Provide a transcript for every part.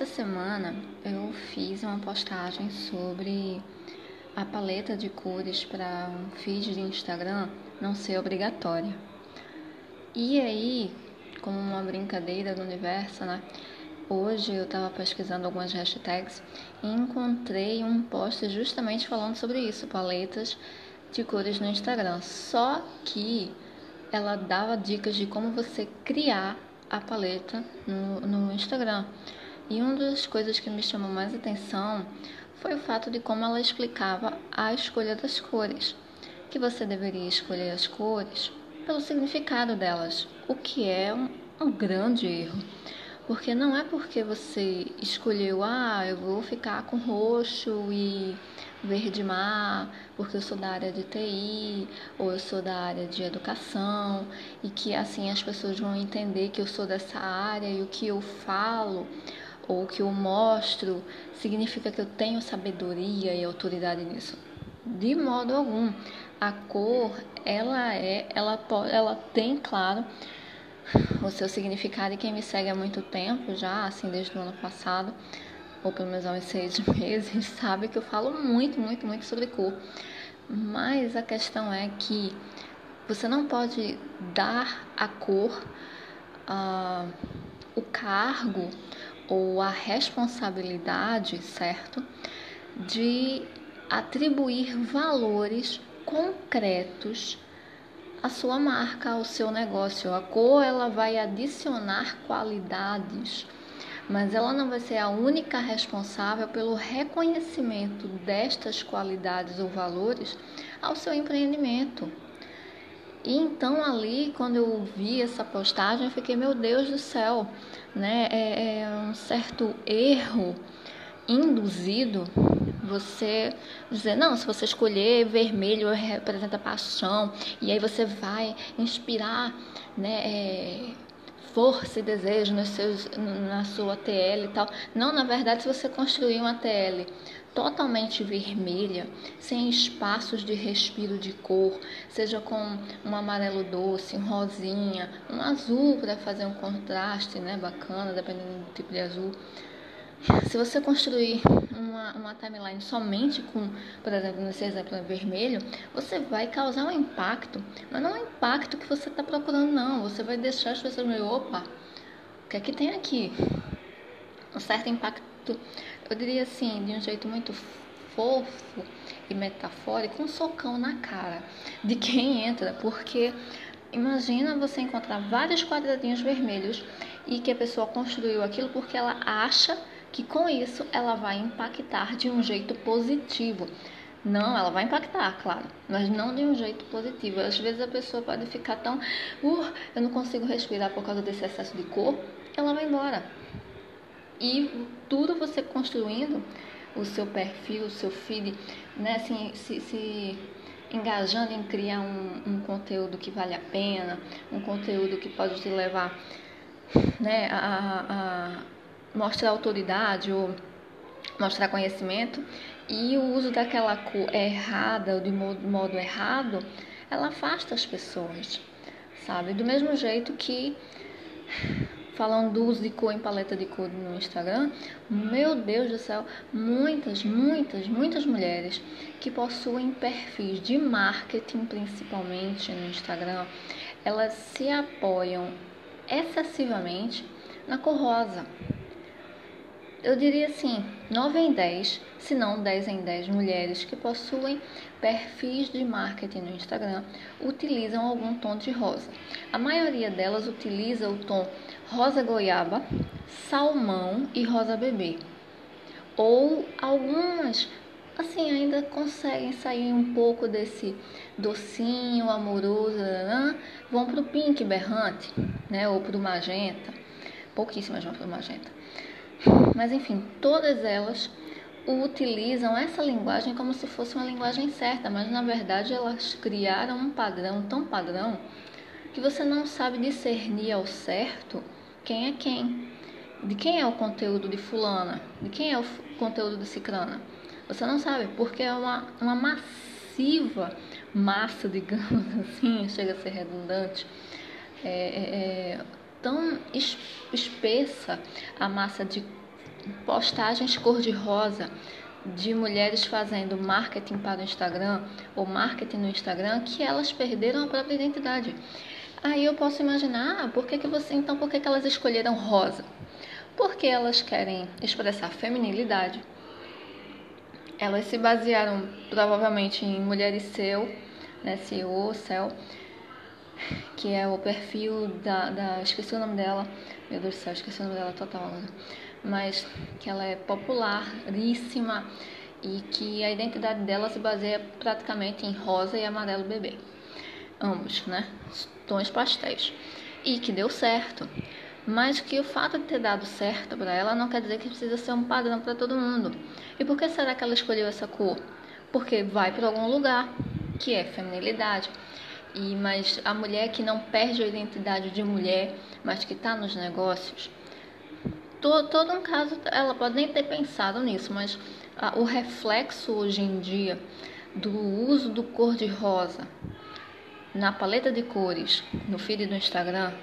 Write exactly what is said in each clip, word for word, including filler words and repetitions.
Essa semana eu fiz uma postagem sobre a paleta de cores para um feed de Instagram não ser obrigatória. E aí, como uma brincadeira do universo, né? Hoje eu estava pesquisando algumas hashtags e encontrei um post justamente falando sobre isso, paletas de cores no Instagram. Só que ela dava dicas de como você criar a paleta no, no Instagram. E uma das coisas que me chamou mais atenção foi o fato de como ela explicava a escolha das cores. Que você deveria escolher as cores pelo significado delas, o que é um, um grande erro. Porque não é porque você escolheu, ah, eu vou ficar com roxo e verde mar, porque eu sou da área de T I, ou eu sou da área de educação, e que assim as pessoas vão entender que eu sou dessa área e o que eu falo, ou o que eu mostro, significa que eu tenho sabedoria e autoridade nisso. De modo algum. A cor, ela é, ela, ela tem, claro, o seu significado, e quem me segue há muito tempo já, assim, desde o ano passado, ou pelo menos há uns seis meses, sabe que eu falo muito, muito, muito sobre cor. Mas a questão é que você não pode dar à cor uh, o cargo ou a responsabilidade, certo, de atribuir valores concretos a sua marca, ao seu negócio. A cor, ela vai adicionar qualidades, mas ela não vai ser a única responsável pelo reconhecimento destas qualidades ou valores ao seu empreendimento. E então ali, quando eu vi essa postagem, eu fiquei, meu Deus do céu, né? É, é um certo erro induzido você dizer, não, se você escolher vermelho representa paixão, e aí você vai inspirar, né, é, força e desejo nos seus, na sua T L e tal. Não, na verdade, se você construir uma T L totalmente vermelha, sem espaços de respiro de cor, seja com um amarelo doce, um rosinha, um azul para fazer um contraste, né, bacana, dependendo do tipo de azul. Se você construir uma, uma timeline somente com, por exemplo, nesse exemplo vermelho, você vai causar um impacto, mas não é um impacto que você está procurando, não. Você vai deixar as pessoas meio, opa, o que é que tem aqui? Um certo impacto, eu diria assim, de um jeito muito fofo e metafórico, um socão na cara de quem entra, porque imagina você encontrar vários quadradinhos vermelhos e que a pessoa construiu aquilo porque ela acha que com isso ela vai impactar de um jeito positivo. Não, ela vai impactar, claro, mas não de um jeito positivo. Às vezes a pessoa pode ficar tão, uh, eu não consigo respirar por causa desse excesso de cor, ela vai embora. E tudo você construindo o seu perfil, o seu feed, né, assim, se, se engajando em criar um, um conteúdo que vale a pena, um conteúdo que pode te levar, né, a, a mostrar autoridade ou mostrar conhecimento, e o uso daquela cor errada ou de modo, modo errado, ela afasta as pessoas, sabe? Do mesmo jeito que, falando do uso de cor em paleta de cor no Instagram, meu Deus do céu, muitas, muitas, muitas mulheres que possuem perfis de marketing, principalmente no Instagram, elas se apoiam excessivamente na cor rosa. Eu diria assim, nove em dez, se não dez em dez mulheres que possuem perfis de marketing no Instagram utilizam algum tom de rosa. A maioria delas utiliza o tom rosa goiaba, salmão e rosa bebê. Ou algumas, assim, ainda conseguem sair um pouco desse docinho, amoroso, né? Vão para o pink berrante, né? Ou para o magenta. Pouquíssimas vão para o magenta. Mas enfim, todas elas utilizam essa linguagem como se fosse uma linguagem certa, mas na verdade elas criaram um padrão tão padrão que você não sabe discernir ao certo quem é quem, de quem é o conteúdo de fulana, de quem é o conteúdo de cicrana. Você não sabe, porque é uma, uma massiva massa, digamos assim, chega a ser redundante, é, é, tão espessa a massa de postagens cor-de-rosa de mulheres fazendo marketing para o Instagram ou marketing no Instagram que elas perderam a própria identidade. Aí eu posso imaginar, ah, por que que você, então por que que elas escolheram rosa? Porque elas querem expressar feminilidade. Elas se basearam provavelmente em Mulheres Seu, né, C E O, Cell, que é o perfil da, da... Esqueci o nome dela. Meu Deus do céu, esqueci o nome dela total agora. Mas que ela é popularíssima e que a identidade dela se baseia praticamente em rosa e amarelo bebê. Ambos, né? Tons pastéis. E que deu certo. Mas que o fato de ter dado certo para ela não quer dizer que precisa ser um padrão para todo mundo. E por que será que ela escolheu essa cor? Porque vai para algum lugar, que é feminilidade. E, mas a mulher que não perde a identidade de mulher, mas que está nos negócios, todo, todo um caso, ela pode nem ter pensado nisso, mas ah, o reflexo hoje em dia do uso do cor-de-rosa na paleta de cores, no feed do Instagram,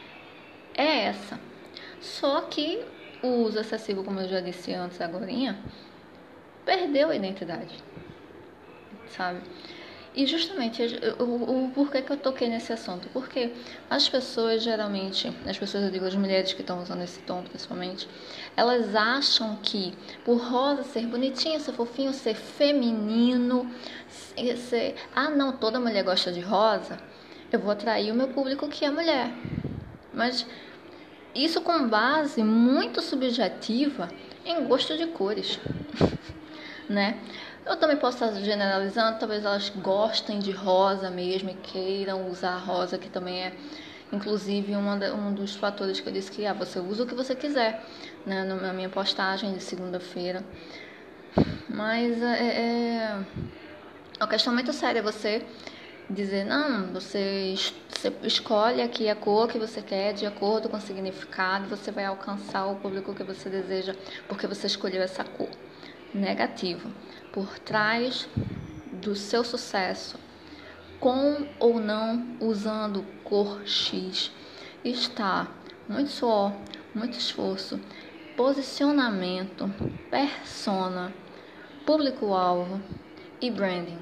é essa. Só que o uso excessivo, como eu já disse antes, agorinha, perdeu a identidade, sabe? E justamente o, o, o porquê que eu toquei nesse assunto? Porque as pessoas geralmente, as pessoas, eu digo as mulheres que estão usando esse tom principalmente, elas acham que por rosa ser bonitinho, ser fofinho, ser feminino, ser, ah não, toda mulher gosta de rosa, eu vou atrair o meu público que é mulher. Mas isso com base muito subjetiva em gosto de cores, né? Eu também posso estar generalizando, talvez elas gostem de rosa mesmo e queiram usar rosa, que também é, inclusive, uma de, um dos fatores que eu disse que ah, você usa o que você quiser, né, na minha postagem de segunda-feira. Mas é, é uma questão muito séria você dizer, não, você, você escolhe aqui a cor que você quer de acordo com o significado, você vai alcançar o público que você deseja porque você escolheu essa cor. Negativo. Por trás do seu sucesso, com ou não usando cor X, está muito suor, muito esforço, posicionamento, persona, público-alvo e branding.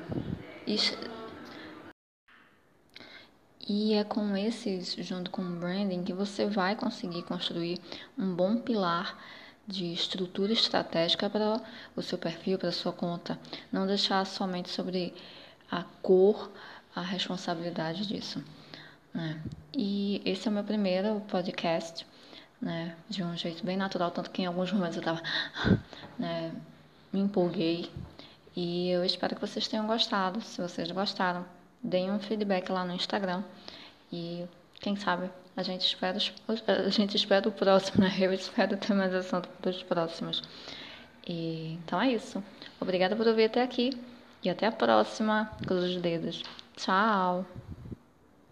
E é com esses, junto com o branding, que você vai conseguir construir um bom pilar de estrutura estratégica para o seu perfil, para a sua conta. Não deixar somente sobre a cor a responsabilidade disso, né? E esse é o meu primeiro podcast, né? De um jeito bem natural, tanto que em alguns momentos eu estava, né, me empolguei. E eu espero que vocês tenham gostado. Se vocês gostaram, deem um feedback lá no Instagram. E quem sabe a gente espera, a gente espera o próximo, né? Eu espero ter mais assunto dos próximos. E, então é isso. Obrigada por ouvir até aqui. E até a próxima. Cruz os dedos. Tchau.